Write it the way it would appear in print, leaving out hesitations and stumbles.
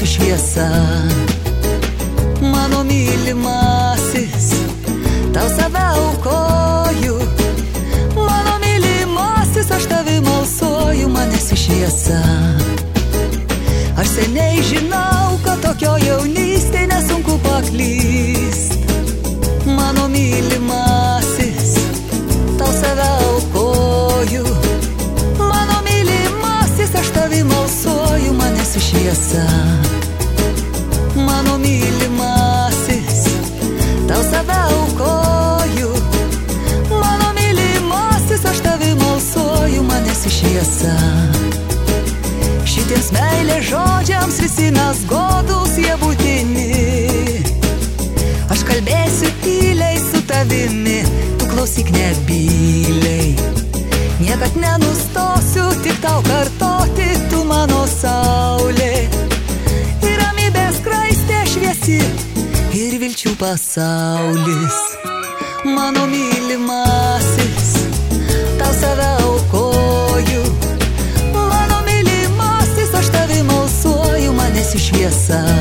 manęs šviesa. Mano mylimasis, tau save aukoju. Mano mylimasis, aš tavim alsuoju, manęs šviesa. Aš seniai žinau, kad tokio jaunystėj nesunku paklyst. Mano mylimasis, tau save aukoju. Mano mylimasis, aš tavim alsuoju, manęs šviesa. Mano mylimasis, tau save aukoju. Mano mylimasis, aš tavim alsuoju, manęs šviesa. Šitiems meilės žodžiams visi mes godūs, jie būtini. Aš kalbėsiu tyliai su tavimi, tu klausyk nebyliai. Niekad nenustosiu tik tau kartoti, tu mano saulė. Ir ramybės skraistė šviesi, ir vilčių pasaulis. Mano mylimasis, tau save aukoju. Mano mylimasis, aš tavim alsuoju, manęs šviesa.